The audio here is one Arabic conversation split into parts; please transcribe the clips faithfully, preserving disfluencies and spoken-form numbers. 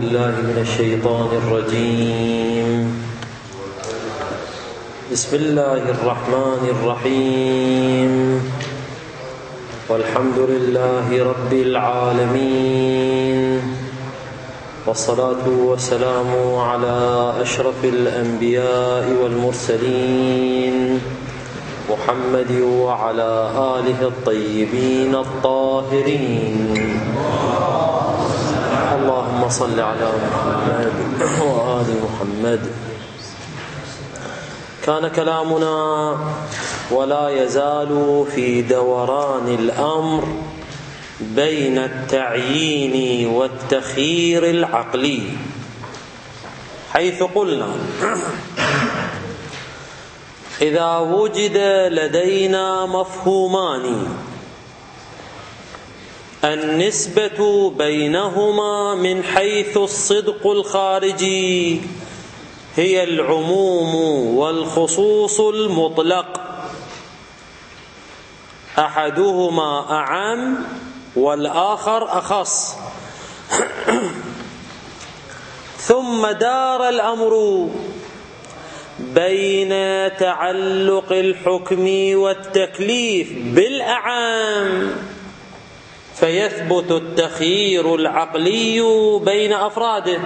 بالله من الشيطان الرجيم. بسم الله الرحمن الرحيم. والحمد لله رب العالمين، والصلاة والسلام على أشرف الأنبياء والمرسلين محمد وعلى آله الطيبين الطاهرين. اللهم صل على محمد وآل محمد. كان كلامنا ولا يزال في دوران الأمر بين التعيين والتخيير العقلي، حيث قلنا إذا وجد لدينا مفهومان النسبة بينهما من حيث الصدق الخارجي هي العموم والخصوص المطلق، أحدهما أعم والآخر أخص، ثم دار الأمر بين تعلق الحكم والتكليف بالأعم فيثبت التخيير العقلي بين أفراده،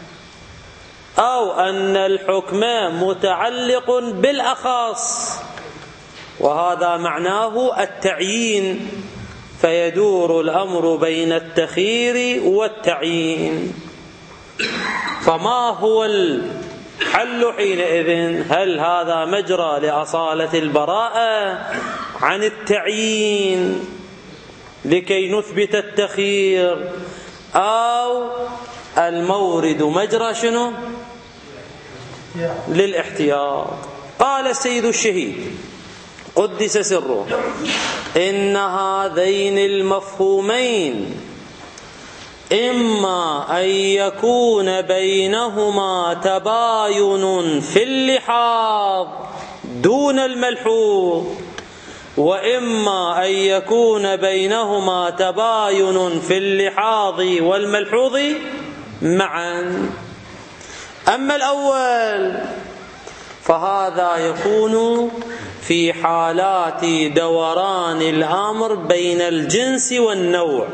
أو أن الحكم متعلق بالأخص وهذا معناه التعيين، فيدور الأمر بين التخيير والتعيين. فما هو الحل حينئذ؟ هل هذا مجرى لأصالة البراءة عن التعيين لكي نثبت التخيير، أو المورد مجرى شنو؟ للاحتياط؟ قال السيد الشهيد قدس سره: إن هذين المفهومين إما أن يكون بينهما تباين في اللحاظ دون الملحوظ، وإما أن يكون بينهما تباين في اللحاظ والملحوظ معا. أما الأول فهذا يكون في حالات دوران الأمر بين الجنس والنوع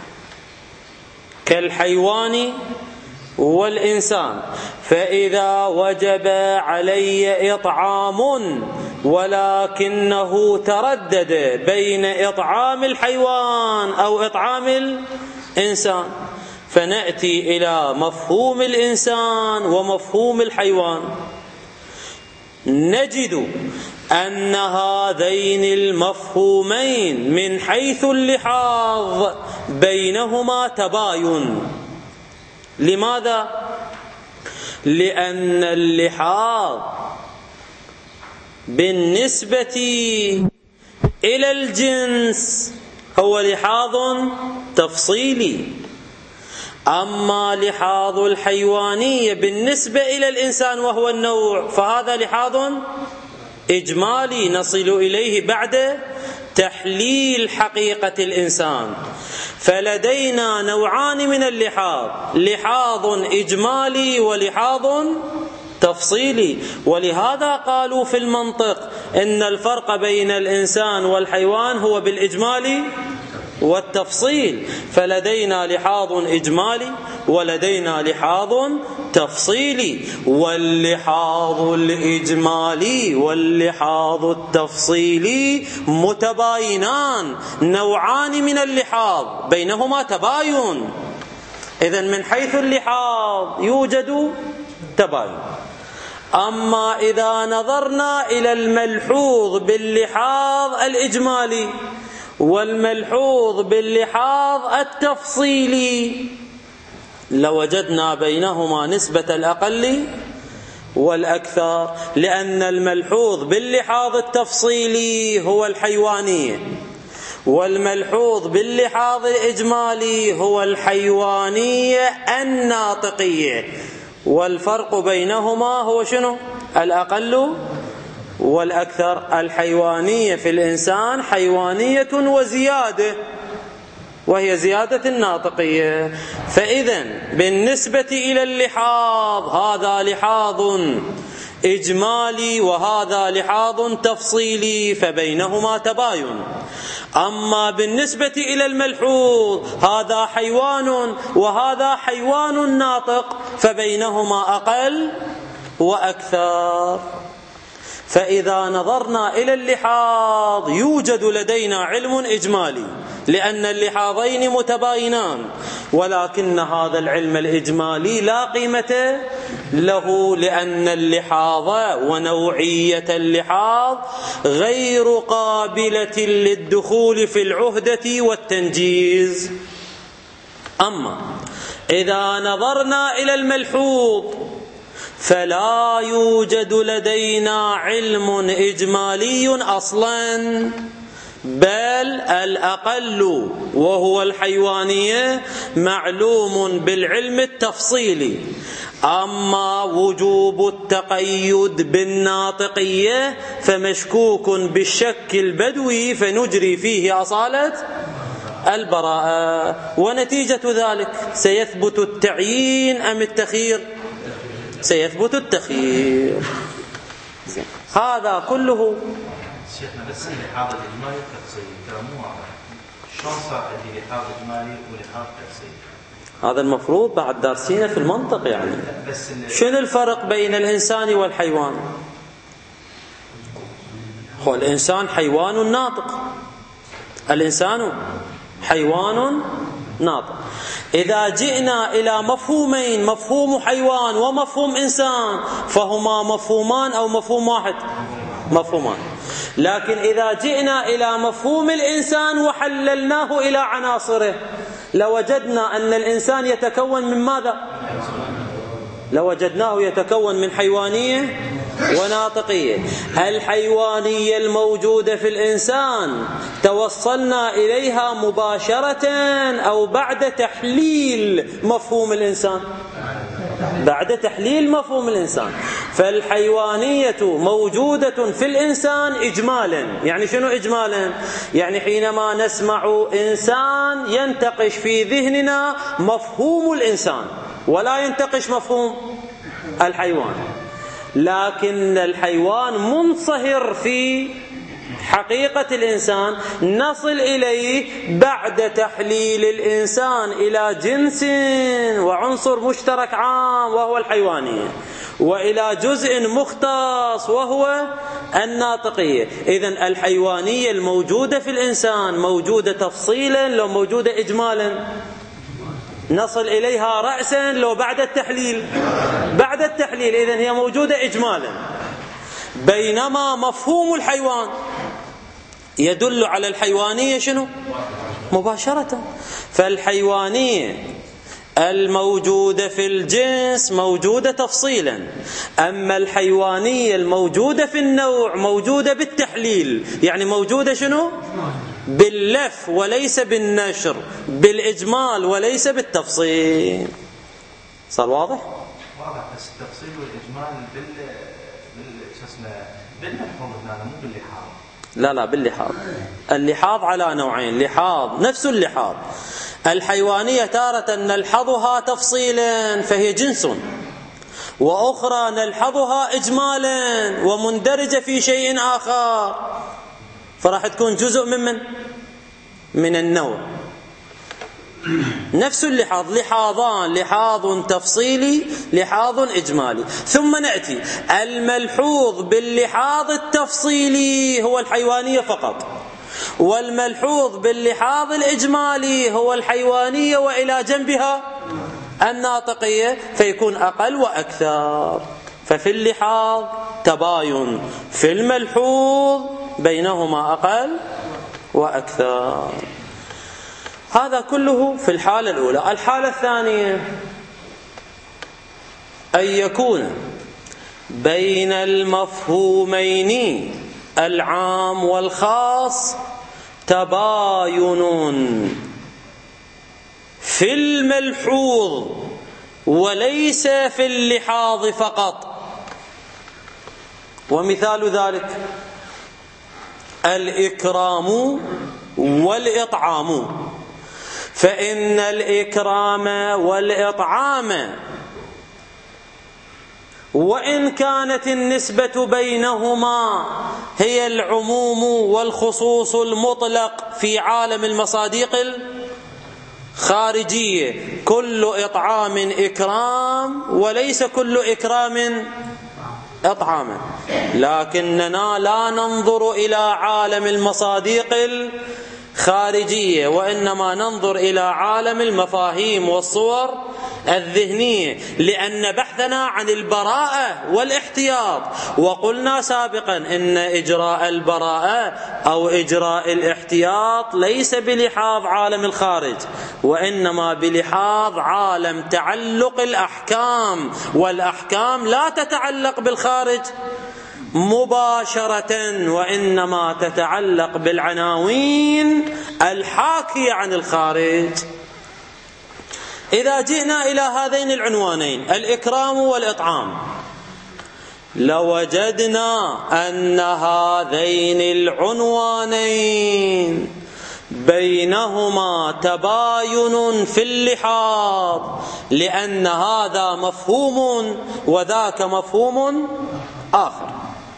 كالحيوان والإنسان، فإذا وجب علي إطعام ولكنه تردد بين إطعام الحيوان أو إطعام الإنسان، فنأتي إلى مفهوم الإنسان ومفهوم الحيوان، نجد أن هذين المفهومين من حيث اللحاظ بينهما تباين. لماذا؟ لأن اللحاظ بالنسبة إلى الجنس هو لحاظ تفصيلي، أما لحاظ الحيوانية بالنسبة إلى الإنسان وهو النوع فهذا لحاظ إجمالي نصل إليه بعد تحليل حقيقة الإنسان. فلدينا نوعان من اللحاظ: لحاظ إجمالي ولحاظ تفصيلي. ولهذا قالوا في المنطق إن الفرق بين الإنسان والحيوان هو بالإجمالي والتفصيل، فلدينا لحاظ إجمالي ولدينا لحاظ تفصيلي، واللحاظ الإجمالي واللحاظ التفصيلي متباينان، نوعان من اللحاظ بينهما تباين. إذن من حيث اللحاظ يوجد تباين. أما إذا نظرنا إلى الملحوظ باللحاظ الإجمالي والملحوظ باللحاظ التفصيلي لوجدنا بينهما نسبة الأقل والأكثر، لأن الملحوظ باللحاظ التفصيلي هو الحيوانية والملحوظ باللحاظ الإجمالي هو الحيوانية الناطقية، والفرق بينهما هو شنو؟ الأقل والأكثر. الحيوانية في الإنسان حيوانية وزيادة، وهي زيادة الناطقية. فإذا بالنسبة إلى اللحاظ هذا لحاظ إجمالي وهذا لحاظ تفصيلي، فبينهما تباين. أما بالنسبة إلى الملحوظ هذا حيوان وهذا حيوان ناطق، فبينهما أقل وأكثر. فإذا نظرنا إلى اللحاظ يوجد لدينا علم إجمالي لأن اللحاظين متباينان، ولكن هذا العلم الإجمالي لا قيمة له لأن اللحاظ ونوعية اللحاظ غير قابلة للدخول في العهدة والتنجيز. أما إذا نظرنا إلى الملحوظ فلا يوجد لدينا علم إجمالي أصلا، بل الأقل وهو الحيوانية معلوم بالعلم التفصيلي. أما وجوب التقيد بالناطقية فمشكوك بالشك البدوي فنجري فيه أصالة البراءة، ونتيجة ذلك سيثبت التعيين أم التخيير؟ سيثبت التخيير. هذا كله شيخنا بس اللحاظ الإجمالي والتفصيلي ترى مو واضح، شلون صار عندي لحاظ إجمالي ولحاظ تفصيلي؟ هذا المفروض بعد دارسينه في المنطق. يعني شنو الفرق بين الإنسان والحيوان؟ هو الإنسان حيوان ناطق، الإنسان حيوان ناطق. إذا جئنا إلى مفهومين، مفهوم حيوان ومفهوم إنسان، فهما مفهومان أو مفهوم واحد؟ مفهومان. لكن إذا جئنا إلى مفهوم الإنسان وحللناه إلى عناصره لوجدنا أن الإنسان يتكون من ماذا؟ لوجدناه يتكون من حيوانية وناطقية. الحيوانية الموجودة في الإنسان توصلنا إليها مباشرة أو بعد تحليل مفهوم الإنسان؟ بعد تحليل مفهوم الإنسان. فالحيوانية موجودة في الإنسان إجمالا. يعني شنو إجمالا؟ يعني حينما نسمع إنسان ينتقش في ذهننا مفهوم الإنسان ولا ينتقش مفهوم الحيوان، لكن الحيوان منصهر في حقيقة الإنسان نصل إليه بعد تحليل الإنسان إلى جنس وعنصر مشترك عام وهو الحيوانية، وإلى جزء مختص وهو الناطقية. إذن الحيوانية الموجودة في الإنسان موجودة تفصيلا لو موجودة إجمالا؟ نصل إليها رأسا لو بعد التحليل؟ بعد التحليل. إذن هي موجودة إجمالا. بينما مفهوم الحيوان يدل على الحيوانية شنو؟ مباشرة. فالحيوانية الموجودة في الجنس موجودة تفصيلا، أما الحيوانية الموجودة في النوع موجودة بالتحليل. يعني موجودة شنو؟ باللف وليس بالنشر، بالإجمال وليس بالتفصيل. صار واضح؟ واضح، بس التفصيل والإجمال بال بالملحوظ هنا مو باللحاظ. لا لا باللحاظ. اللحاظ على نوعين، لحاظ نفس اللحاظ. الحيوانية تارة نلحظها تفصيلا فهي جنس، وأخرى نلحظها إجمالا ومندرجة في شيء آخر، فراح تكون جزء من من من النوع. نفس اللحاظ، لحاظان، لحاظ تفصيلي، لحاظ إجمالي. ثم نأتي الملحوظ باللحاظ التفصيلي هو الحيوانية فقط، والملحوظ باللحاظ الإجمالي هو الحيوانية وإلى جنبها الناطقية، فيكون أقل وأكثر. ففي اللحاظ تباين، في الملحوظ بينهما أقل وأكثر. هذا كله في الحالة الأولى. الحالة الثانية أن يكون بين المفهومين العام والخاص تباين في الملحوظ وليس في اللحاظ فقط. ومثال ذلك الإكرام والإطعام. فإن الإكرام والإطعام وإن كانت النسبة بينهما هي العموم والخصوص المطلق في عالم المصادق الخارجية، كل إطعام إكرام وليس كل إكرام إطعاما، لكننا لا ننظر إلى عالم المصادق الخارجية وإنما ننظر إلى عالم المفاهيم والصور الذهنية، لأن بحثنا عن البراءة والاحتياط. وقلنا سابقا إن إجراء البراءة أو إجراء الاحتياط ليس بلحاظ عالم الخارج، وإنما بلحاظ عالم تعلق الأحكام، والأحكام لا تتعلق بالخارج مباشرة وإنما تتعلق بالعناوين الحاكية عن الخارج. إذا جئنا إلى هذين العنوانين الإكرام والإطعام لوجدنا أن هذين العنوانين بينهما تباين في اللحاظ، لأن هذا مفهوم وذاك مفهوم آخر،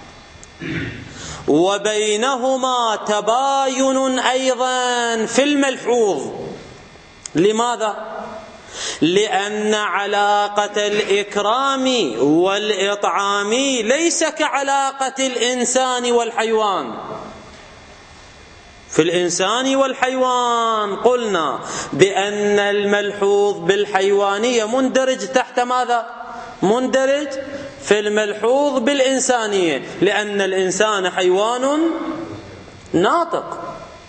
وبينهما تباين أيضا في الملحوظ. لماذا؟ لأن علاقة الإكرام والإطعام ليس كعلاقة الإنسان والحيوان. في الإنسان والحيوان قلنا بأن الملحوظ بالحيوانية مندرج تحت ماذا؟ مندرج في الملحوظ بالإنسانية، لأن الإنسان حيوان ناطق،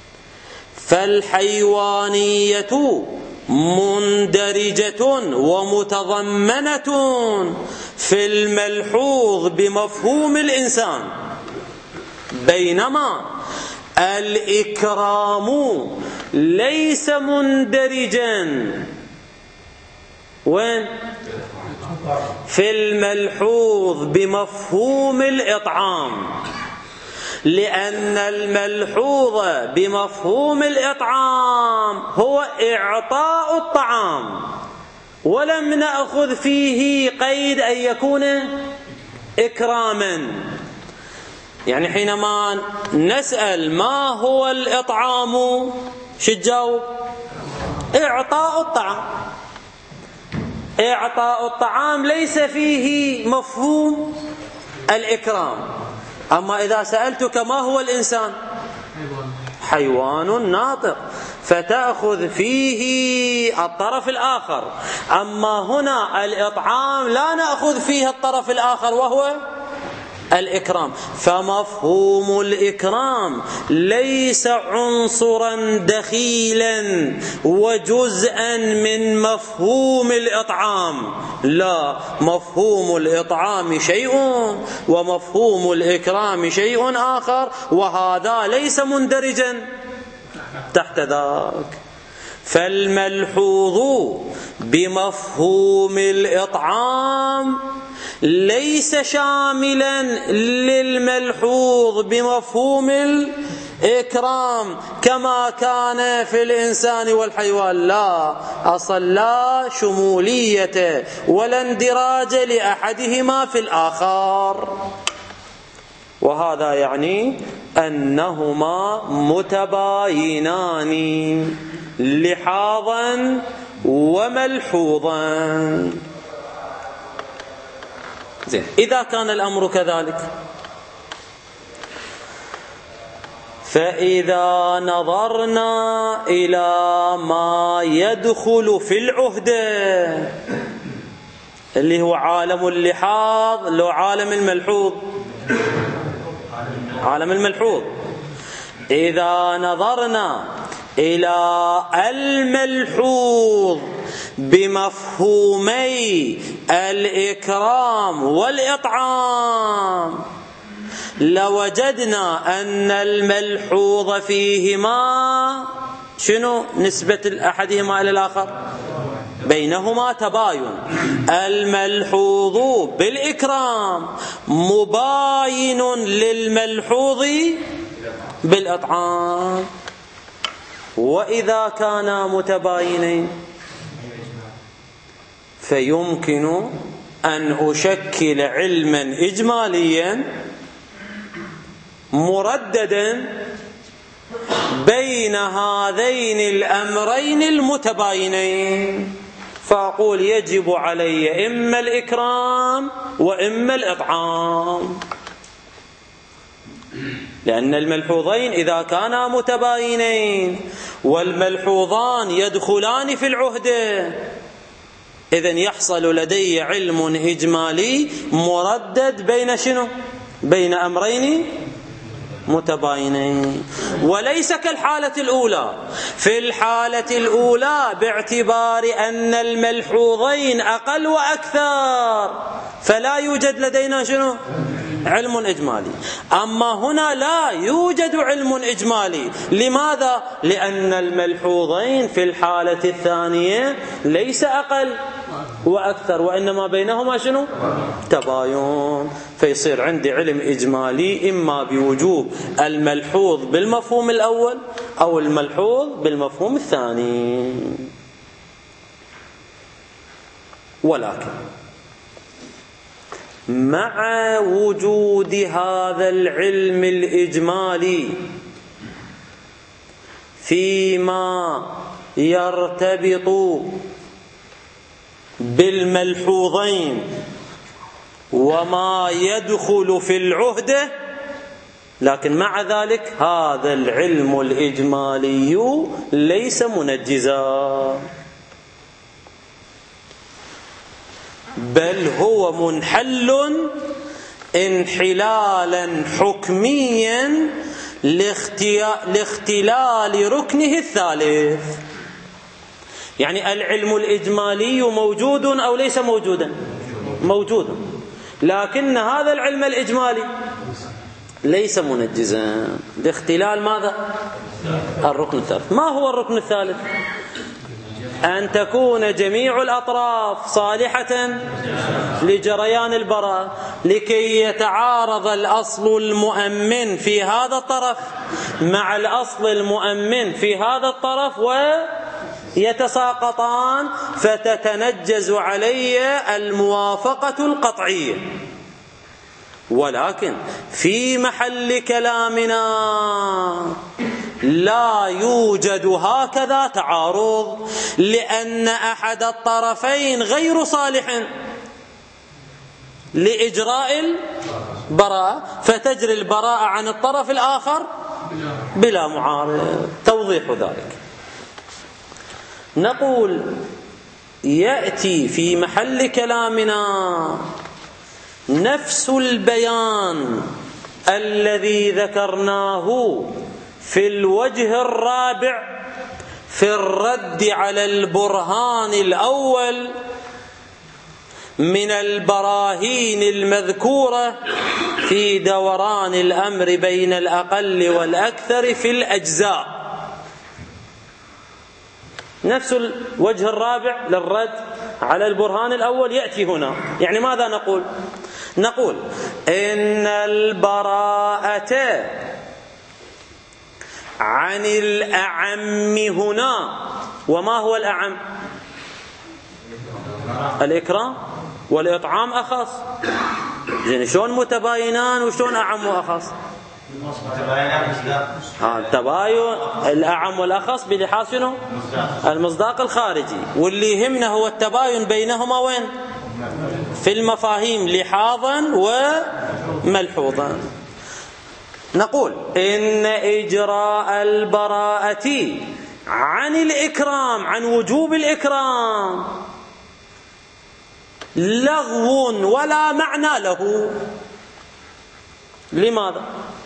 فالحيوانية مندرجة ومتضمنة في الملحوظ بمفهوم الإنسان، بينما الإكرام ليس مندرجا وين؟ في الملحوظ بمفهوم الإطعام، لأن الملحوظ بمفهوم الإطعام هو إعطاء الطعام، ولم نأخذ فيه قيد أن يكون إكراما. يعني حينما نسأل ما هو الإطعام شو تجاوب؟ إعطاء الطعام. إعطاء الطعام ليس فيه مفهوم الإكرام. أما إذا سألتك ما هو الإنسان؟ حيوان ناطق، فتأخذ فيه الطرف الآخر. أما هنا الإطعام لا نأخذ فيه الطرف الآخر وهو الإكرام، فمفهوم الإكرام ليس عنصرا دخيلا وجزءا من مفهوم الإطعام، لا، مفهوم الإطعام شيء ومفهوم الإكرام شيء آخر، وهذا ليس مندرجا تحت ذاك. فالملحوظ بمفهوم الإطعام ليس شاملا للملحوظ بمفهوم الإكرام كما كان في الإنسان والحيوان، لا، أصل لا شمولية ولا اندراج لأحدهما في الآخر. وهذا يعني أنهما متباينان لحاظا وملحوظا. زين، إذا كان الأمر كذلك فإذا نظرنا إلى ما يدخل في العهدة اللي هو عالم اللحاظ، اللي هو عالم الملحوظ، عالم الملحوظ، إذا نظرنا إلى الملحوظ بمفهومي الإكرام والإطعام لوجدنا أن الملحوظ فيهما شنو نسبة أحدهما إلى الآخر؟ بينهما تباين. الملحوظ بالإكرام مباين للملحوظ بالإطعام، وإذا كانا متباينين فيمكن أن أشكل علما إجماليا مرددا بين هذين الأمرين المتباينين، فأقول يجب علي إما الإكرام وإما الإطعام، لأن الملحوظين إذا كانا متباينين والملحوظان يدخلان في العهدة، إذن يحصل لدي علم إجمالي مردد بين شنو؟ بين أمرين متباينين، وليس كالحالة الأولى. في الحالة الأولى باعتبار أن الملحوظين أقل وأكثر فلا يوجد لدينا شنو؟ علم إجمالي. أما هنا لا يوجد علم إجمالي. لماذا؟ لأن الملحوظين في الحالة الثانية ليس أقل وأكثر، وإنما بينهما شنو؟ تباين. فيصير عندي علم إجمالي إما بوجوب الملحوظ بالمفهوم الأول أو الملحوظ بالمفهوم الثاني. ولكن مع وجود هذا العلم الإجمالي فيما يرتبط بالملحوظين وما يدخل في العهدة، لكن مع ذلك هذا العلم الإجمالي ليس منجزا، بل هو منحل انحلالا حكميا لاختلال ركنه الثالث. يعني العلم الإجمالي موجود أو ليس موجودا؟ موجود، لكن هذا العلم الإجمالي ليس منجزا لاختلال ماذا؟ الركن الثالث. ما هو الركن الثالث؟ أن تكون جميع الأطراف صالحة لجريان البراءة، لكي يتعارض الأصل المؤمن في هذا الطرف مع الأصل المؤمن في هذا الطرف ويتساقطان، فتتنجز علي الموافقة القطعية. ولكن في محل كلامنا لا يوجد هكذا تعارض، لأن أحد الطرفين غير صالح لإجراء البراءة، فتجري البراءة عن الطرف الآخر بلا معارض. توضيح ذلك نقول يأتي في محل كلامنا نفس البيان الذي ذكرناه في الوجه الرابع في الرد على البرهان الأول من البراهين المذكورة في دوران الأمر بين الأقل والأكثر في الأجزاء. نفس الوجه الرابع للرد على البرهان الأول يأتي هنا. يعني ماذا نقول؟ نقول إن البراءة عن الأعم هنا. وما هو الأعم؟ الإكرام والإطعام أخص. يعني شلون متباينان وشلون أعم وأخص؟ التباين الأعم والأخص بلحاظ شنو؟ المصداق الخارجي. واللي يهمنا هو التباين بينهما وين؟ في المفاهيم لحاظا وملحوظا. نقول إن إجراء البراءة عن الإكرام، عن وجوب الإكرام، لغو ولا معنى له. لماذا؟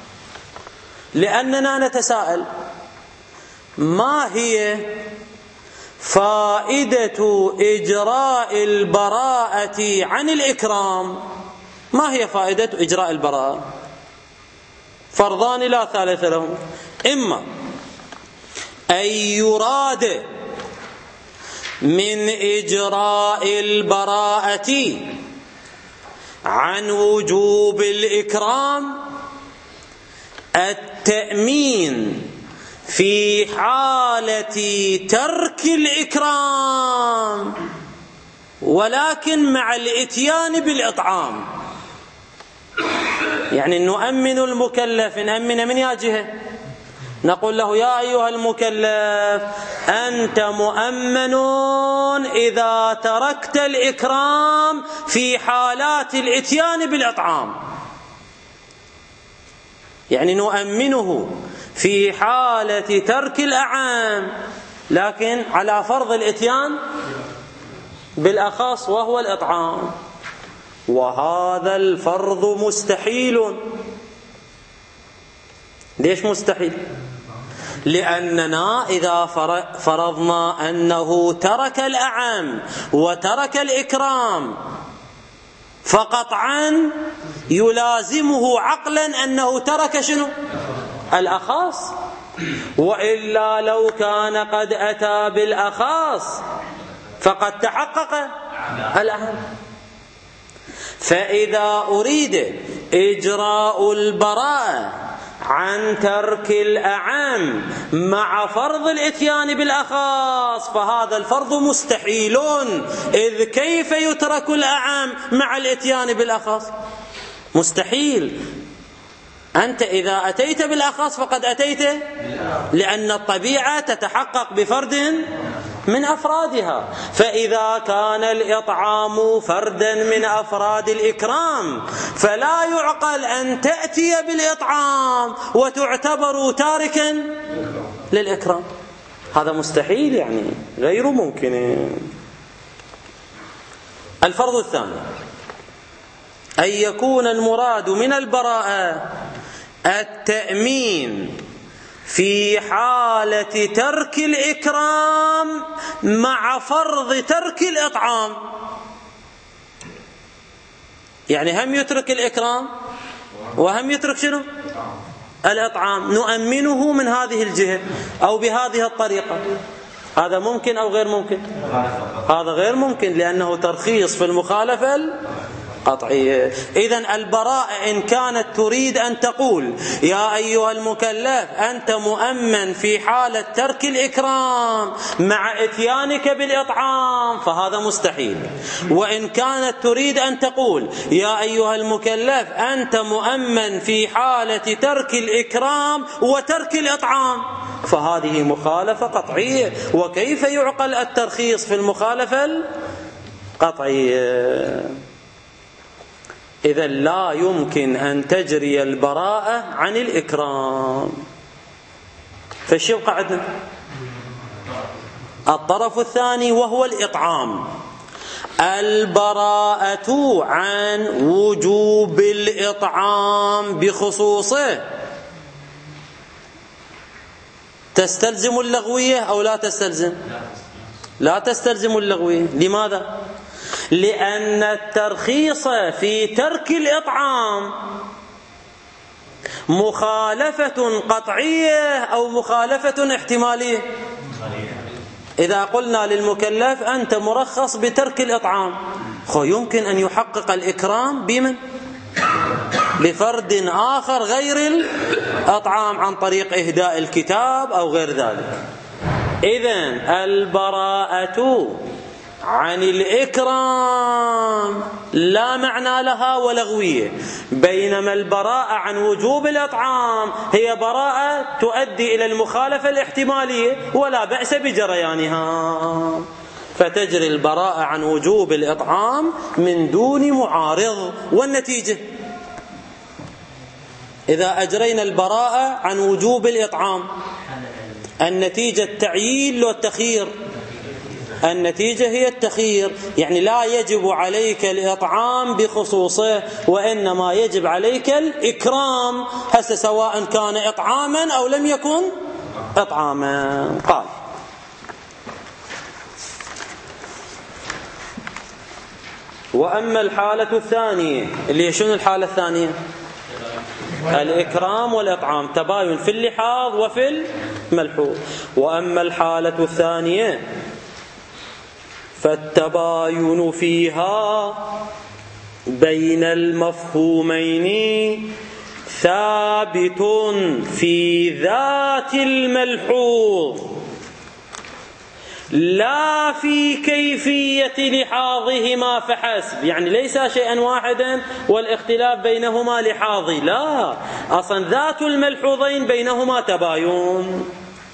لأننا نتساءل ما هي فائدة إجراء البراءة عن الإكرام؟ ما هي فائدة إجراء البراءة؟ فرضان لا ثالث لهم. إما أن يراد من إجراء البراءة عن وجوب الإكرام التأمين في حالة ترك الإكرام ولكن مع الإتيان بالإطعام. يعني نؤمن المكلف، نأمن من يا جهة؟ نقول له يا أيها المكلف أنت مؤمن إذا تركت الإكرام في حالات الإتيان بالإطعام. يعني نؤمنه في حالة ترك الأعام لكن على فرض الإتيان بالأخص وهو الإطعام، وهذا الفرض مستحيل. ليش مستحيل؟ لأننا إذا فرضنا أنه ترك الأعام وترك الإكرام فقطعا يلازمه عقلا أنه ترك شنو؟ الأخص، وإلا لو كان قد أتى بالأخص فقد تحقق الأهم. فإذا أريد إجراء البراءة عن ترك الأعم مع فرض الإتيان بالأخص فهذا الفرض مستحيل، إذ كيف يترك الأعم مع الإتيان بالأخص؟ مستحيل. أنت إذا أتيت بالأخص فقد أتيت، لأن الطبيعة تتحقق بفرد من أفرادها. فإذا كان الإطعام فردا من أفراد الإكرام فلا يعقل أن تأتي بالإطعام وتعتبر تاركا للإكرام، هذا مستحيل، يعني غير ممكن. الفرض الثاني أن يكون المراد من البراءة التأمين في حالة ترك الإكرام مع فرض ترك الإطعام. يعني هم يترك الإكرام وهم يترك شنو؟ الإطعام، نؤمنه من هذه الجهة أو بهذه الطريقة. هذا ممكن أو غير ممكن؟ هذا غير ممكن، لأنه ترخيص في المخالفة قطعية. إذن البراءة إن كانت تريد أن تقول يا أيها المكلف أنت مؤمن في حالة ترك الإكرام مع إتيانك بالإطعام فهذا مستحيل. وإن كانت تريد أن تقول يا أيها المكلف أنت مؤمن في حالة ترك الإكرام وترك الإطعام فهذه مخالفة قطعية. وكيف يعقل الترخيص في المخالفة القطعية؟ إذا لا يمكن أن تجري البراءة عن الإكرام. فايش يبقى عندنا؟ الطرف الثاني وهو الإطعام. البراءة عن وجوب الإطعام بخصوصه تستلزم اللغوية أو لا تستلزم؟ لا تستلزم اللغوية. لماذا؟ لأن الترخيص في ترك الإطعام مخالفة قطعية أو مخالفة احتمالية. إذا قلنا للمكلف أنت مرخص بترك الإطعام، خو يمكن أن يحقق الإكرام بمن؟ بفرد آخر غير الإطعام عن طريق إهداء الكتاب أو غير ذلك. إذن البراءة عن الإكرام لا معنى لها ولغوية، بينما البراءة عن وجوب الإطعام هي براءة تؤدي إلى المخالفة الاحتمالية ولا بأس بجريانها. فتجري البراءة عن وجوب الإطعام من دون معارض. والنتيجة إذا أجرينا البراءة عن وجوب الإطعام النتيجة التعيين والتخيير. النتيجة هي التخيير، يعني لا يجب عليك الإطعام بخصوصه وإنما يجب عليك الإكرام، هسه سواء كان إطعاما أو لم يكن إطعاما. قال وأما الحالة الثانية اللي شنو الحالة الثانية؟ الإكرام والإطعام، تباين في اللحاظ وفي الملحوظ. وأما الحالة الثانية فالتباين فيها بين المفهومين ثابت في ذات الملحوظ لا في كيفية لحاظهما فحسب، يعني ليس شيئا واحدا والاختلاف بينهما لحاظي، لا، أصلا ذات الملحوظين بينهما تباين.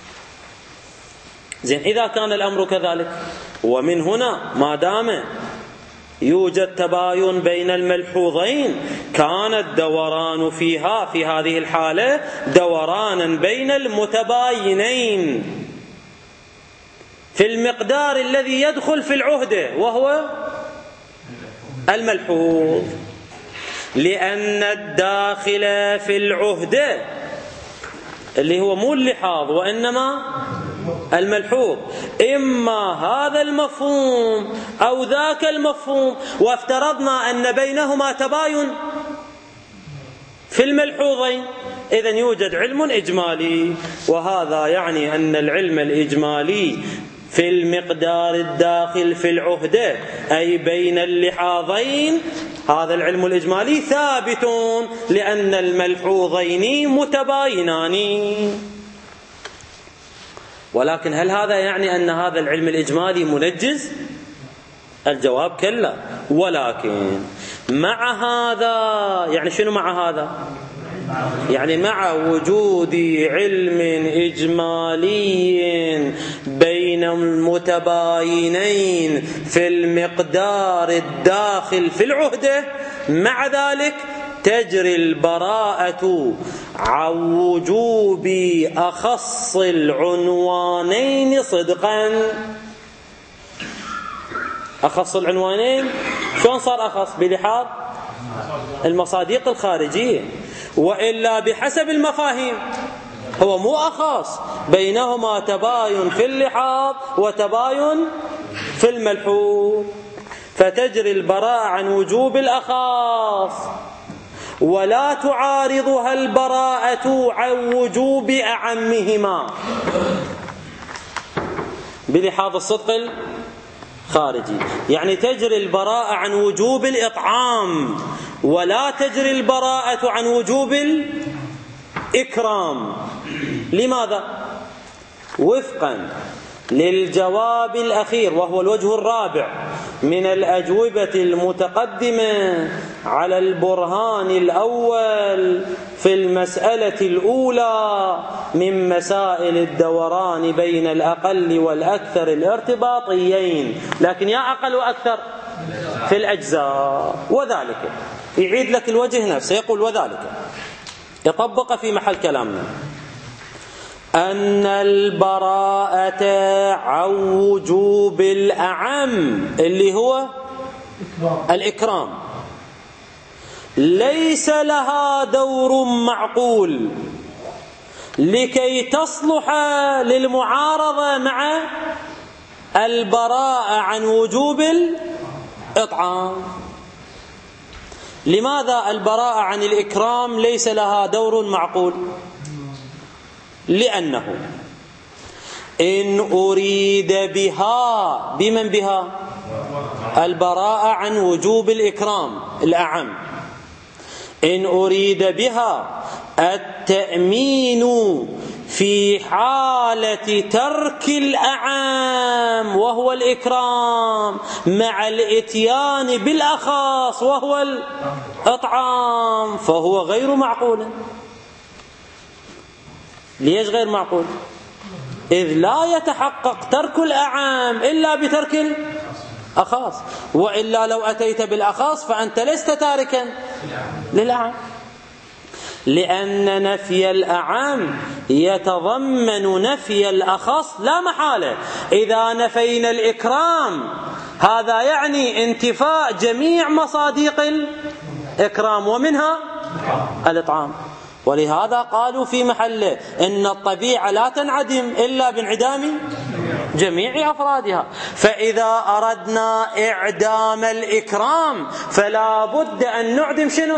زين، إذا كان الأمر كذلك، ومن هنا ما دام يوجد تباين بين الملحوظين كان الدوران فيها في هذه الحالة دورانا بين المتباينين في المقدار الذي يدخل في العهدة وهو الملحوظ، لأن الداخل في العهدة اللي هو مو اللحاظ وإنما الملحوظ إما هذا المفهوم أو ذاك المفهوم، وافترضنا أن بينهما تباين في الملحوظين، إذن يوجد علم إجمالي، وهذا يعني أن العلم الإجمالي في المقدار الداخل في العهدة أي بين اللحاظين، هذا العلم الإجمالي ثابت لأن الملحوظين متباينان. ولكن هل هذا يعني أن هذا العلم الإجمالي منجز؟ الجواب كلا، ولكن مع هذا، يعني شنو مع هذا؟ يعني مع وجود علم إجمالي بين المتباينين في المقدار الداخل في العهدة، مع ذلك تجري البراءة عن وجوب أخص العنوانين صدقا. أخص العنوانين شلون صار أخص؟ بلحاظ المصادق الخارجية، وإلا بحسب المفاهيم هو مو أخص، بينهما تباين في اللحاظ وتباين في الملحوظ، فتجري البراءة عن وجوب الأخص ولا تعارضها البراءة عن وجوب أعمهما بلحاظ الصدق الخارجي. يعني تجري البراءة عن وجوب الإطعام ولا تجري البراءة عن وجوب الإكرام. لماذا؟ وفقا للجواب الأخير وهو الوجه الرابع من الأجوبة المتقدمة على البرهان الأول في المسألة الأولى من مسائل الدوران بين الأقل والأكثر الارتباطيين، لكن يا أقل وأكثر في الأجزاء. وذلك يعيد لك الوجه نفسه، يقول وذلك يطبق في محل كلامنا أن البراءة عن وجوب الأعم اللي هو الإكرام ليس لها دور معقول لكي تصلح للمعارضة مع البراءة عن وجوب الإطعام. لماذا البراءة عن الإكرام ليس لها دور معقول؟ لأنه إن أريد بها، بمن بها؟ البراءة عن وجوب الإكرام الأعم، إن أريد بها التأمين في حالة ترك الأعام وهو الإكرام مع الإتيان بالأخص وهو الإطعام، فهو غير معقول. ليش غير معقول؟ إذ لا يتحقق ترك الأعام إلا بترك الأخص، وإلا لو أتيت بالأخص فأنت لست تاركا للأعام، لأن نفي الأعام يتضمن نفي الأخص لا محالة. إذا نفينا الإكرام هذا يعني انتفاء جميع مصادق الإكرام ومنها الإطعام، ولهذا قالوا في محله إن الطبيعة لا تنعدم إلا بانعدام جميع أفرادها. فإذا أردنا إعدام الإكرام فلا بد أن نعدم شنو؟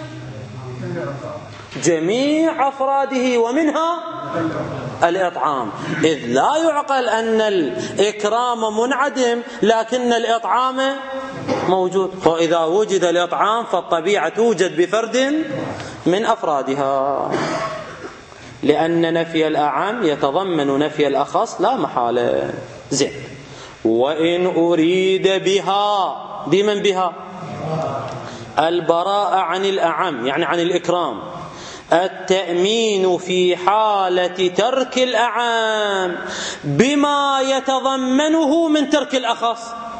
جميع أفراده ومنها الإطعام، إذ لا يعقل أن الإكرام منعدم لكن الإطعام موجود. فإذا وجد الإطعام فالطبيعة توجد بفرد من أفرادها، لأن نفي الأعم يتضمن نفي الأخص لا محالة. زين. وإن أريد بها، بمن بها؟ البراءة عن الأعم يعني عن الإكرام، التأمين في حالة ترك الأعم بما يتضمنه من ترك الأخص،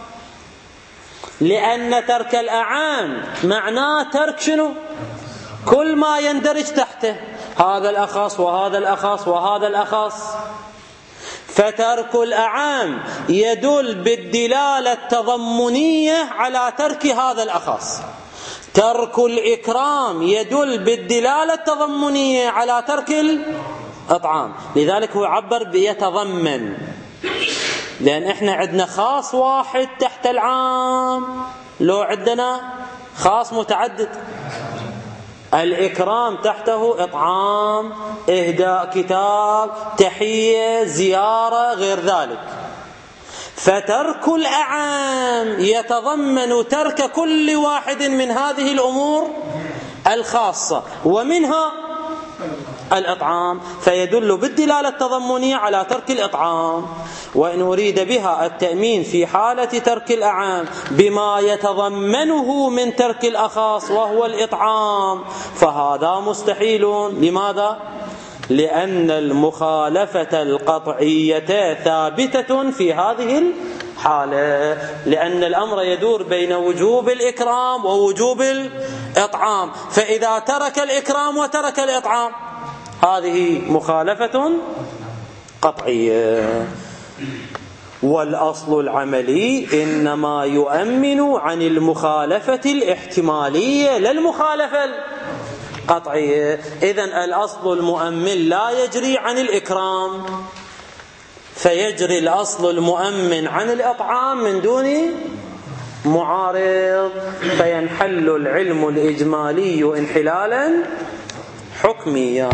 لأن ترك الأعم معناه ترك شنو؟ كل ما يندرج تحته، هذا الأخص وهذا الأخص وهذا الأخص. فترك الأعم يدل بالدلالة التضمنية على ترك هذا الأخص، ترك الإكرام يدل بالدلالة التضمنية على ترك الإطعام. لذلك هو عبر بيتضمن، لأن إحنا عندنا خاص واحد تحت العام، لو عندنا خاص متعدد. الإكرام تحته إطعام، إهداء كتاب، تحية، زيارة، غير ذلك. فترك الأعام يتضمن ترك كل واحد من هذه الأمور الخاصة، ومنها الإطعام، فيدل بالدلالة التضمنية على ترك الإطعام. وإن أريد بها التأمين في حالة ترك الأعام بما يتضمنه من ترك الأخص وهو الإطعام فهذا مستحيل. لماذا؟ لأن المخالفة القطعية ثابتة في هذه الحالة، لأن الأمر يدور بين وجوب الإكرام ووجوب الإطعام، فإذا ترك الإكرام وترك الإطعام هذه مخالفة قطعية. والأصل العملي إنما يؤمن عن المخالفة الاحتمالية لا المخالفة القطعية. إذن الأصل المؤمن لا يجري عن الإكرام، فيجري الأصل المؤمن عن الإطعام من دون معارض، فينحل العلم الإجمالي انحلالا حكميا.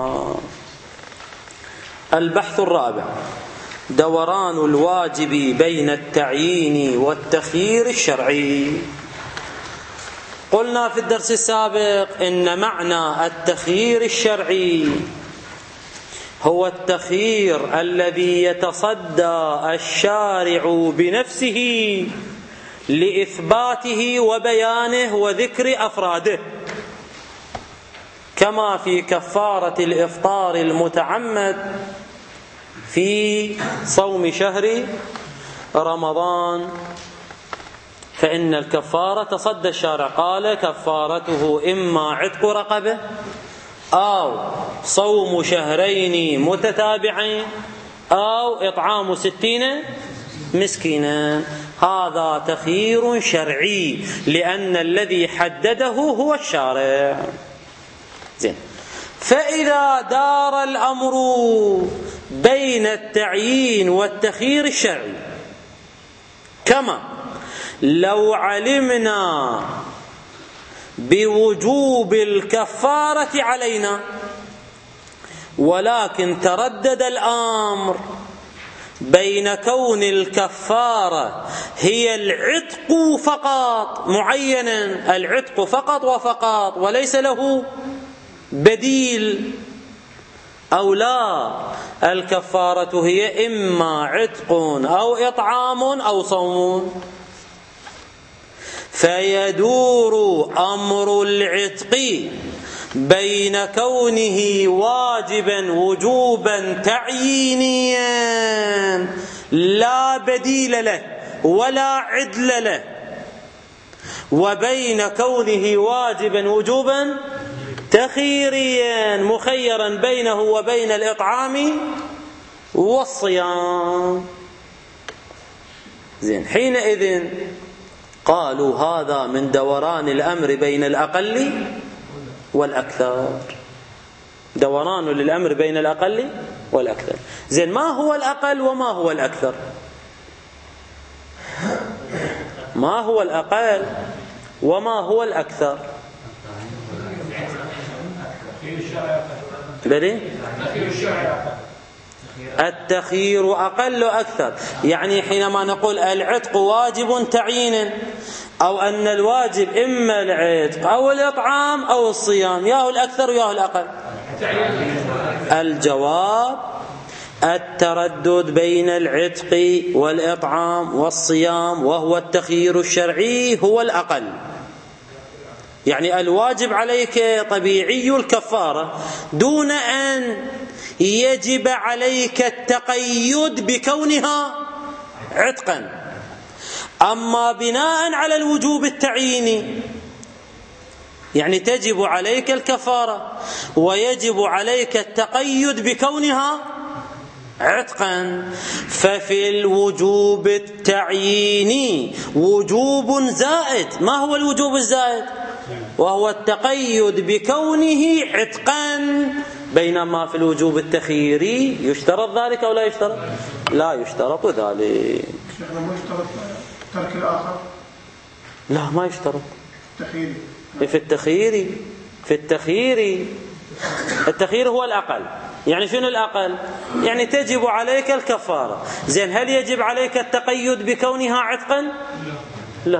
البحث الرابع: دوران الواجب بين التعيين والتخيير الشرعي. قلنا في الدرس السابق إن معنى التخيير الشرعي هو التخيير الذي يتصدى الشارع بنفسه لإثباته وبيانه وذكر أفراده، كما في كفارة الإفطار المتعمد في صوم شهر رمضان، فإن الكفارة تصدى الشارع قال كفارته إما عتق رقبة أو صوم شهرين متتابعين أو إطعام ستين مسكينا. هذا تخيير شرعي لأن الذي حدده هو الشارع. زين. فإذا دار الأمر بين التعيين والتخيير الشرعي، كما لو علمنا بوجوب الكفارة علينا ولكن تردد الأمر بين كون الكفارة هي العتق فقط معينا، العتق فقط وفقط وليس له بديل، أو لا الكفارة هي إما عتق أو إطعام أو صوم، فيدور أمر العتق بين كونه واجبا وجوبا تعيينيا لا بديل له ولا عدل له، وبين كونه واجبا وجوبا تخييريا مخيرا بينه وبين الإطعام والصيام. زين. حينئذ قالوا هذا من دوران الأمر بين الأقل والأكثر، دوران للأمر بين الأقل والأكثر. زين. ما هو الأقل وما هو الأكثر؟ ما هو الأقل وما هو الأكثر؟ بدي التخيير أقل أكثر، يعني حينما نقول العتق واجب تعيين أو أن الواجب إما العتق أو الإطعام أو الصيام، ياهو الأكثر وياهو الأقل؟ الجواب التردد بين العتق والإطعام والصيام وهو التخيير الشرعي هو الأقل. يعني الواجب عليك طبيعي الكفارة دون أن يجب عليك التقيد بكونها عتقا. أما بناء على الوجوب التعييني يعني تجب عليك الكفارة ويجب عليك التقيد بكونها عتقا، ففي الوجوب التعييني وجوب زائد. ما هو الوجوب الزائد؟ وهو التقيد بكونه عتقا، بينما في الوجوب التخييري يشترط ذلك أو لا يشترط؟ لا يشترط ذلك. ما يشترط ترك الآخر؟ لا ما يشترط. التخييري في التخييري في التخييري التخيير هو الأقل. يعني شنو الأقل؟ يعني تجب عليك الكفارة. زين هل يجب عليك التقيد بكونها عتقا؟ لا.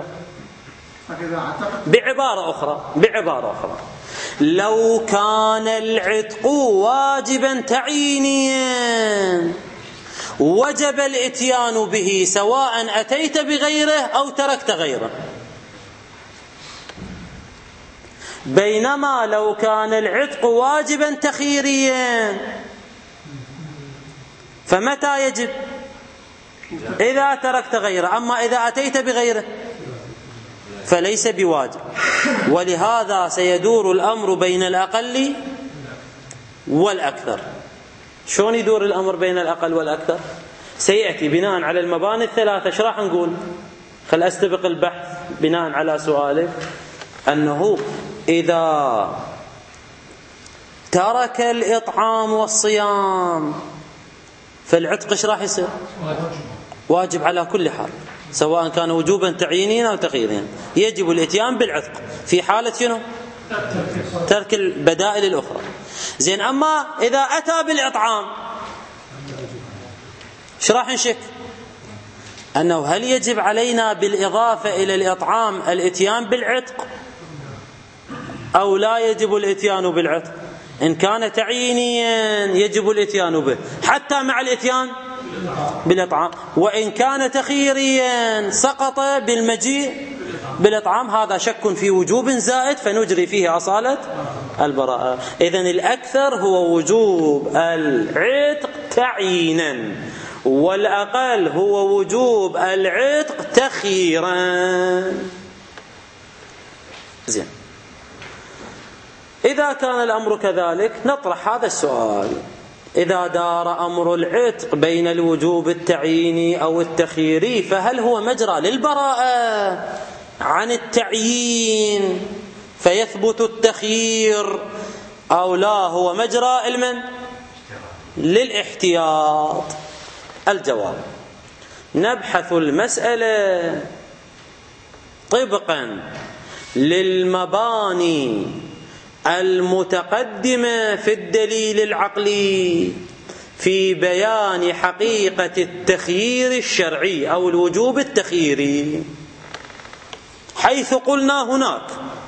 بعبارة أخرى بعبارة أخرى لو كان العتق واجبا تعيينيا وجب الاتيان به سواء أتيت بغيره أو تركت غيره، بينما لو كان العتق واجبا تخييريا فمتى يجب؟ إذا تركت غيره، أما إذا أتيت بغيره فليس بواجب. ولهذا سيدور الأمر بين الأقل والأكثر. شلون يدور الأمر بين الأقل والأكثر؟ سيأتي بناء على المباني الثلاثة. ايش راح نقول؟ خل أستبق البحث بناء على سؤالك، أنه إذا ترك الإطعام والصيام فالعتق ايش راح يصير؟ واجب على كل حال، سواء كان وجوبا تعيينيا أو تخييريا. يجب الاتيان بالعتق في حالة شنو؟ ترك البدائل الأخرى. زين أما إذا أتى بالإطعام ايش راح نشك؟ أنه هل يجب علينا بالإضافة إلى الإطعام الاتيان بالعتق أو لا يجب الاتيان بالعتق؟ إن كان تعيينيا يجب الاتيان به حتى مع الاتيان بالإطعام، وإن كان تخييريا سقط بالمجيء بالإطعام. هذا شك في وجوب زائد فنجري فيه أصالة البراءة. إذن الأكثر هو وجوب العتق تعيينا، والأقل هو وجوب العتق تخييرا. زين، إذا كان الأمر كذلك نطرح هذا السؤال: إذا دار أمر العتق بين الوجوب التعييني أو التخييري فهل هو مجرى للبراءة عن التعيين فيثبت التخيير، أو لا هو مجرى المن للاحتياط؟ الجواب: نبحث المسألة طبقا للمباني المتقدمة في الدليل العقلي في بيان حقيقة التخيير الشرعي أو الوجوب التخييري، حيث قلنا هناك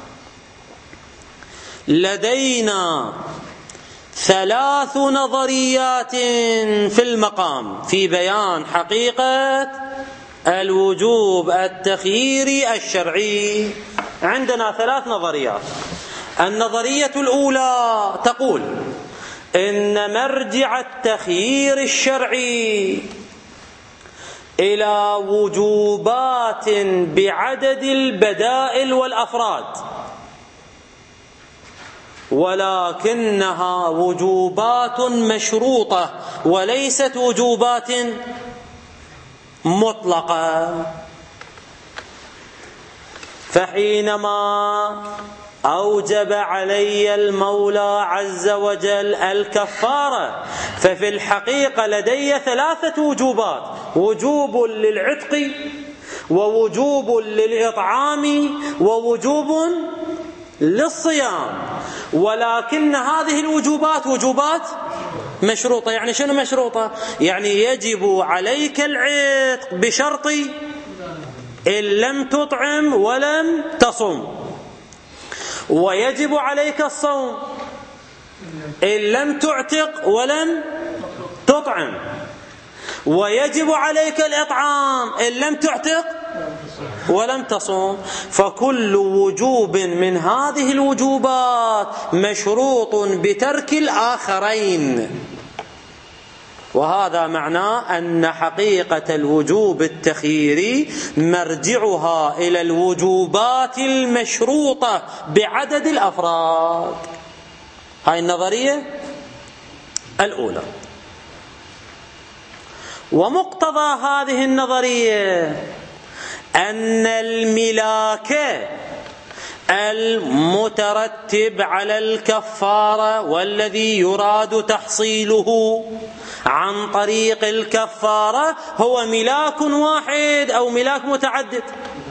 لدينا ثلاث نظريات في المقام في بيان حقيقة الوجوب التخييري الشرعي. عندنا ثلاث نظريات. النظرية الأولى تقول إن مرجع التخيير الشرعي إلى وجوبات بعدد البدائل والأفراد، ولكنها وجوبات مشروطة وليست وجوبات مطلقة. فحينما أوجب علي المولى عز وجل الكفارة ففي الحقيقة لدي ثلاثة وجوبات: وجوب للعتق، ووجوب للإطعام، ووجوب للصيام. ولكن هذه الوجوبات وجوبات مشروطة. يعني شنو مشروطة؟ يعني يجب عليك العتق بشرط إن لم تطعم ولم تصم، ويجب عليك الصوم إن لم تعتق ولم تطعم، ويجب عليك الإطعام إن لم تعتق ولم تصوم. فكل وجوب من هذه الوجوبات مشروط بترك الآخرين، وهذا معناه أن حقيقة الوجوب التخييري مرجعها إلى الوجوبات المشروطة بعدد الأفراد. هاي النظرية الأولى. ومقتضى هذه النظرية أن الملاك المترتب على الكفارة والذي يراد تحصيله عن طريق الكفارة هو ملاك واحد أو ملاك متعدد؟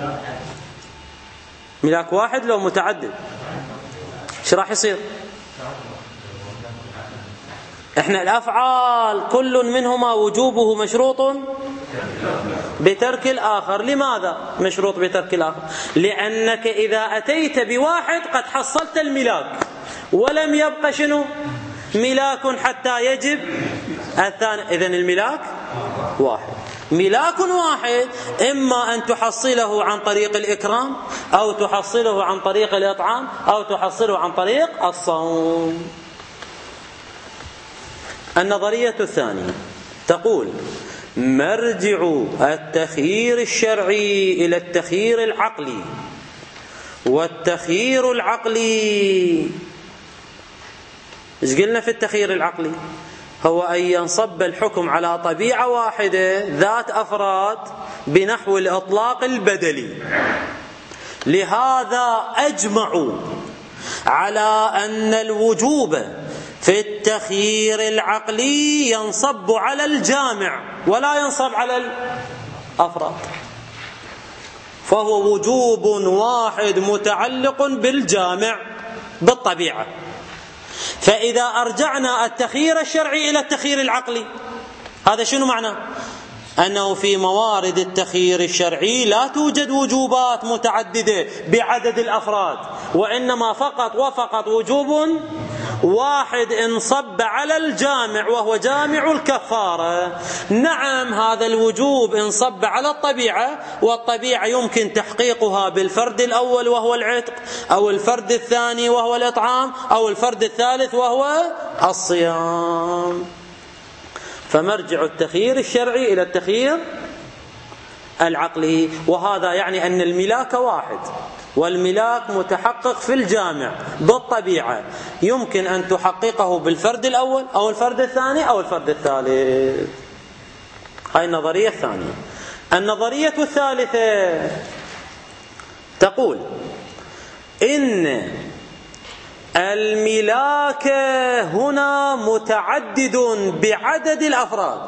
ملاك واحد لو متعدد ايش راح يصير؟ احنا الأفعال كل منهما وجوبه مشروط بترك الآخر. لماذا مشروط بترك الآخر؟ لأنك إذا أتيت بواحد قد حصلت الملاك، ولم يبقى شنو؟ ملاك حتى يجب الثاني. إذن الملاك واحد، ملاك واحد، إما أن تحصله عن طريق الإكرام أو تحصله عن طريق الإطعام أو تحصله عن طريق الصوم. النظرية الثانية تقول مرجع التخيير الشرعي إلى التخيير العقلي، والتخيير العقلي ايش قلنا في التخيير العقلي؟ هو أن ينصب الحكم على طبيعة واحدة ذات أفراد بنحو الإطلاق البدلي. لهذا أجمعوا على أن الوجوب في التخيير العقلي ينصب على الجامع ولا ينصب على الأفراد، فهو وجوب واحد متعلق بالجامع بالطبيعة. فإذا أرجعنا التخيير الشرعي إلى التخيير العقلي، هذا شنو معناه؟ أنه في موارد التخيير الشرعي لا توجد وجوبات متعددة بعدد الأفراد، وإنما فقط وفقط وجوب واحد انصب على الجامع وهو جامع الكفارة. نعم هذا الوجوب انصب على الطبيعة، والطبيعة يمكن تحقيقها بالفرد الأول وهو العتق، أو الفرد الثاني وهو الإطعام، أو الفرد الثالث وهو الصيام. فمرجع التخيير الشرعي إلى التخيير العقلي، وهذا يعني أن الملاك واحد، والملاك متحقق في الجامع بالطبيعة، يمكن أن تحققه بالفرد الأول أو الفرد الثاني أو الفرد الثالث. هاي النظرية الثانية. النظرية الثالثة تقول إن الملاك هنا متعدد بعدد الأفراد.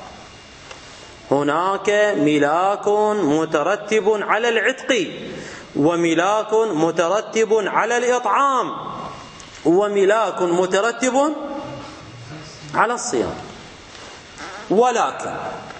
هناك ملاك مترتب على العتق، وملاك مترتب على الإطعام، وملاك مترتب على الصيام. ولكن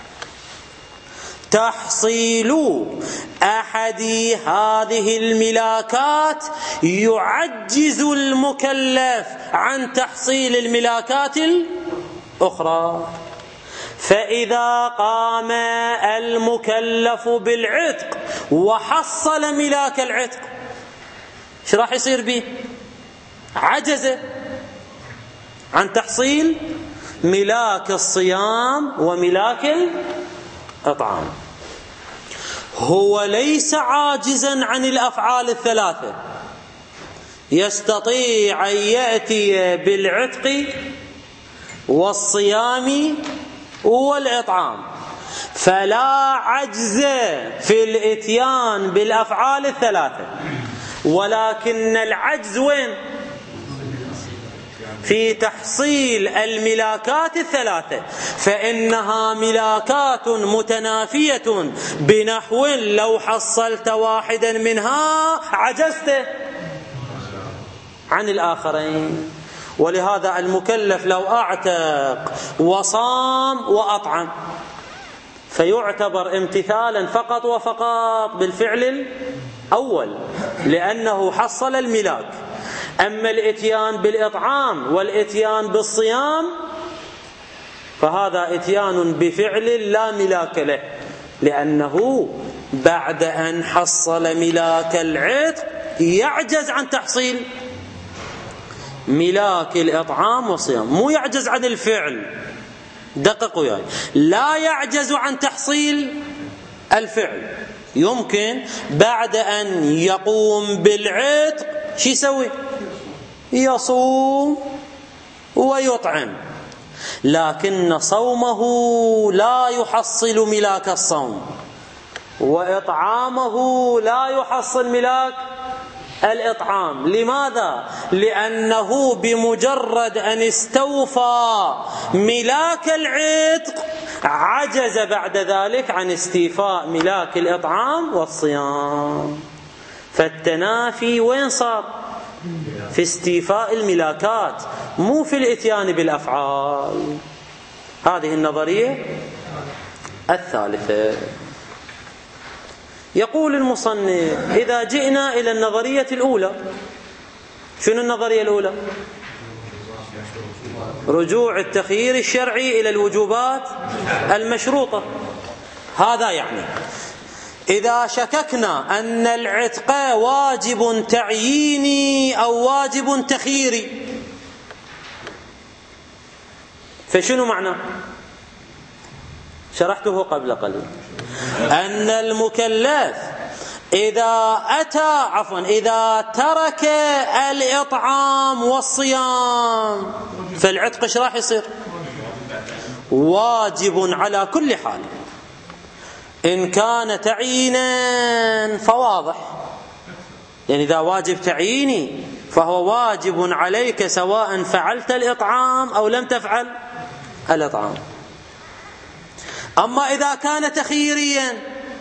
تحصيل أحد هذه الملاكات يعجز المكلف عن تحصيل الملاكات الأخرى. فإذا قام المكلف بالعتق وحصل ملاك العتق، ايش راح يصير به؟ عجز عن تحصيل ملاك الصيام وملاك الإطعام. هو ليس عاجزا عن الأفعال الثلاثة، يستطيع أن يأتي بالعتق والصيام والإطعام، فلا عجز في الإتيان بالأفعال الثلاثة، ولكن العجز وين؟ في تحصيل الملاكات الثلاثة، فإنها ملاكات متنافية بنحو لو حصلت واحدا منها عجزت عن الآخرين. ولهذا المكلف لو أعتق وصام وأطعم، فيعتبر امتثالا فقط وفقط بالفعل الأول لأنه حصل الملاك. أما الإتيان بالإطعام والإتيان بالصيام فهذا إتيان بفعل لا ملاك له، لأنه بعد أن حصل ملاك العتق يعجز عن تحصيل ملاك الإطعام والصيام، مو يعجز عن الفعل، دققوا يعني، لا يعجز عن تحصيل الفعل. يمكن بعد أن يقوم بالعتق شو يسوي؟ يصوم ويطعم، لكن صومه لا يحصل ملاك الصوم، وإطعامه لا يحصل ملاك الإطعام. لماذا؟ لأنه بمجرد أن استوفى ملاك العتق عجز بعد ذلك عن استيفاء ملاك الإطعام والصيام. فالتنافي وين صار؟ في استيفاء الملاكات، مو في الإتيان بالأفعال. هذه النظرية الثالثة. يقول المصنف: إذا جئنا إلى النظرية الأولى، شنو النظرية الأولى؟ رجوع التخيير الشرعي إلى الوجوبات المشروطة. هذا يعني إذا شككنا أن العتق واجب تعييني أو واجب تخييري، فشنو معنى؟ شرحته قبل قليل، أن المكلف إذا أتى عفوا إذا ترك الإطعام والصيام فالعتق ايش راح يصير؟ واجب على كل حال. إن كان تعيينا فواضح، يعني إذا واجب تعييني فهو واجب عليك سواء فعلت الإطعام أو لم تفعل الإطعام. أما إذا كان تخييريا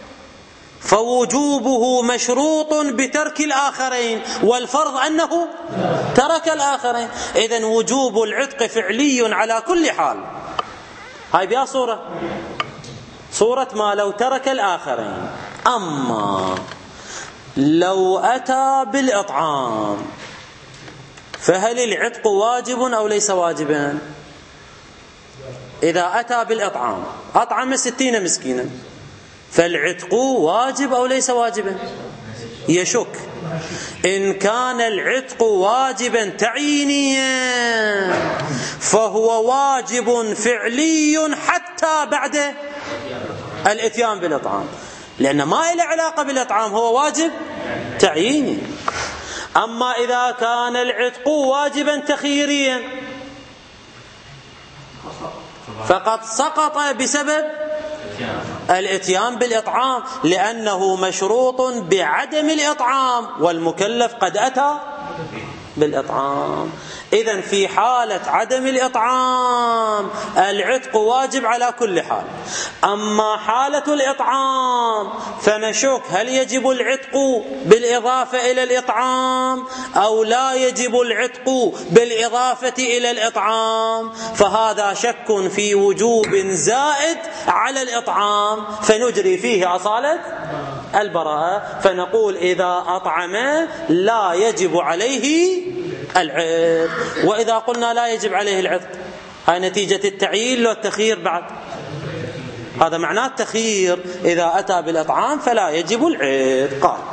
فوجوبه مشروط بترك الآخرين، والفرض أنه ترك الآخرين. إذن وجوب العتق فعلي على كل حال. هاي بها صورة صورة ما لو ترك الآخرين. أما لو أتى بالإطعام فهل العتق واجب أو ليس واجبا؟ إذا أتى بالإطعام أطعم ستين مسكينا فالعتق واجب أو ليس واجبا؟ يشك. إن كان العتق واجبا تعيينيا فهو واجب فعلي حتى بعد الاتيان بالإطعام، لأن ما له علاقة بالإطعام، هو واجب تعييني. أما إذا كان العتق واجبا تخييريا فقد سقط بسبب الاتيان بالإطعام، لأنه مشروط بعدم الإطعام والمكلف قد أتى بالإطعام. إذن في حالة عدم الإطعام العتق واجب على كل حال. أما حالة الإطعام فنشك هل يجب العتق بالإضافة إلى الإطعام أو لا يجب العتق بالإضافة إلى الإطعام، فهذا شك في وجوب زائد على الإطعام، فنجري فيه أصالة البراءة، فنقول إذا أطعم لا يجب عليه العتق. وإذا قلنا لا يجب عليه العتق هاي نتيجة التعيين لو التخيير بعد، هذا معناه التخيير إذا أتى بالإطعام فلا يجب العتق. قال: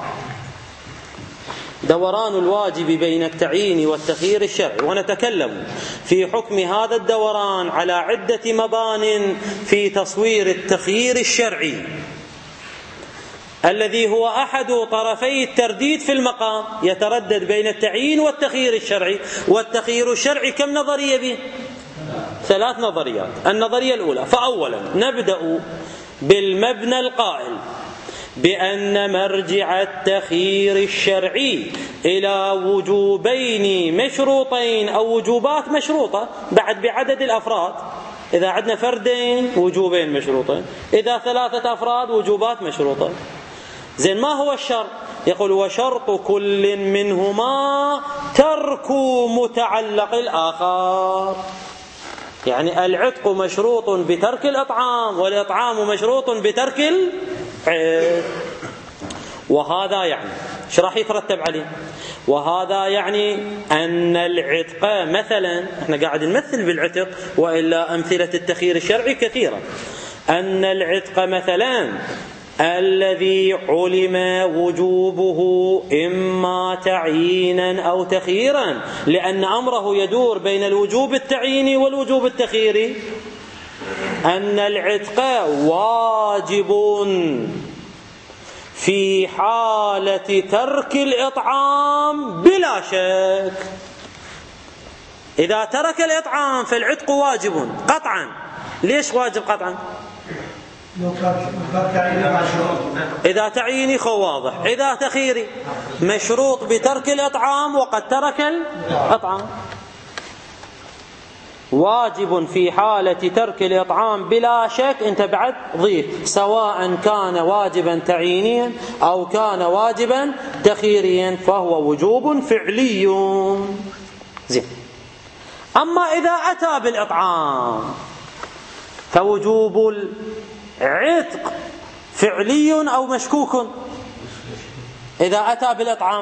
دوران الواجب بين التعيين والتخيير الشرعي. ونتكلم في حكم هذا الدوران على عدة مبان في تصوير التخيير الشرعي الذي هو أحد طرفي الترديد في المقام، يتردد بين التعيين والتخيير الشرعي. والتخيير الشرعي كم نظرية به؟ ثلاث نظريات. النظرية الأولى، فأولا نبدأ بالمبنى القائل بأن مرجع التخيير الشرعي إلى وجوبين مشروطين أو وجوبات مشروطة بعد بعدد الأفراد. إذا عندنا فردين وجوبين مشروطين، إذا ثلاثة أفراد وجوبات مشروطة. زين، ما هو الشرط؟ يقول: وشرط كل منهما ترك متعلق الآخر. يعني العتق مشروط بترك الإطعام والإطعام مشروط بترك العتق. وهذا يعني ايش راح يترتب عليه؟ وهذا يعني أن العتق مثلا، احنا قاعد نمثل بالعتق وإلا أمثلة التخيير الشرعي كثيرة، أن العتق مثلا الذي علم وجوبه إما تعيينا أو تخييرا، لأن أمره يدور بين الوجوب التعييني والوجوب التخييري، أن العتق واجب في حالة ترك الإطعام بلا شك. إذا ترك الإطعام فالعتق واجب قطعا. ليش واجب قطعا؟ إذا تعييني خو واضح، إذا تخييري مشروط بترك الإطعام وقد ترك الإطعام. واجب في حالة ترك الإطعام بلا شك، انت بعد ضيف، سواء كان واجبا تعيينيا أو كان واجبا تخييريا فهو وجوب فعلي. زين. أما إذا أتى بالإطعام فوجوب العتق فعلي أو مشكوك. إذا أتى بالإطعام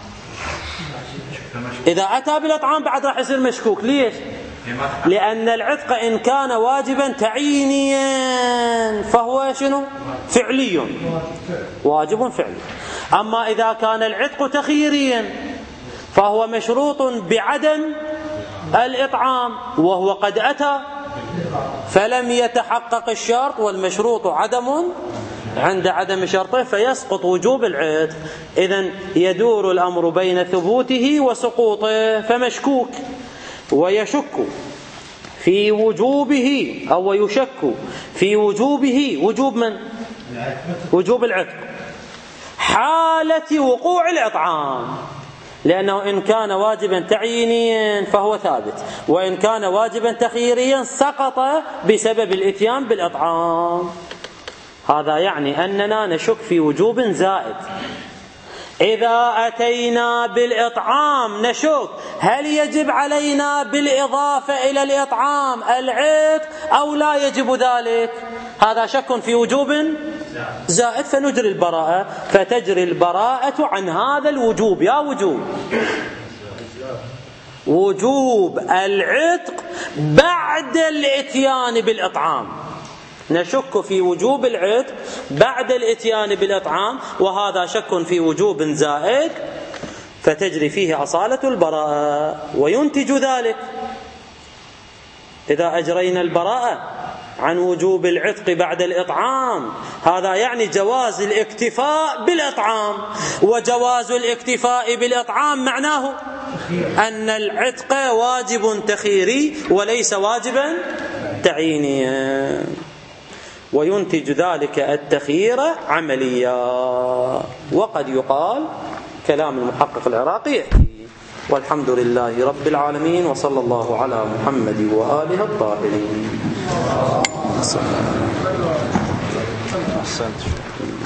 إذا أتى بالإطعام بعد راح يصير مشكوك. ليش؟ لأن العتق إن كان واجبا تعيينيا فهو شنو؟ فعلي، واجب فعلي. أما إذا كان العتق تخييريا فهو مشروط بعدم الإطعام وهو قد أتى فلم يتحقق الشرط، والمشروط عدم عند عدم شرطه فيسقط وجوب العتق. إذن يدور الأمر بين ثبوته وسقوطه، فمشكوك ويشك في وجوبه أو يشك في وجوبه. وجوب من؟ وجوب العتق حالة وقوع الإطعام، لأنه إن كان واجبا تعيينيا فهو ثابت، وإن كان واجبا تخييريا سقط بسبب الإتيان بالإطعام. هذا يعني أننا نشك في وجوب زائد. إذا أتينا بالإطعام نشك هل يجب علينا بالإضافة إلى الإطعام العتق أو لا يجب ذلك. هذا شك في وجوب زائد، فنجري البراءة، فتجري البراءة عن هذا الوجوب. يا وجوب وجوب العتق بعد الإتيان بالإطعام. نشك في وجوب العتق بعد الإتيان بالإطعام، وهذا شك في وجوب زائد، فتجري فيه أصالة البراءة. وينتج ذلك إذا أجرينا البراءة عن وجوب العتق بعد الإطعام، هذا يعني جواز الاكتفاء بالإطعام، وجواز الاكتفاء بالإطعام معناه أن العتق واجب تخييري وليس واجبا تعيينيا، وينتج ذلك التخيير عمليا. وقد يقال كلام المحقق العراقي. والحمد لله رب العالمين، وصلى الله على محمد وآله الطاهرين.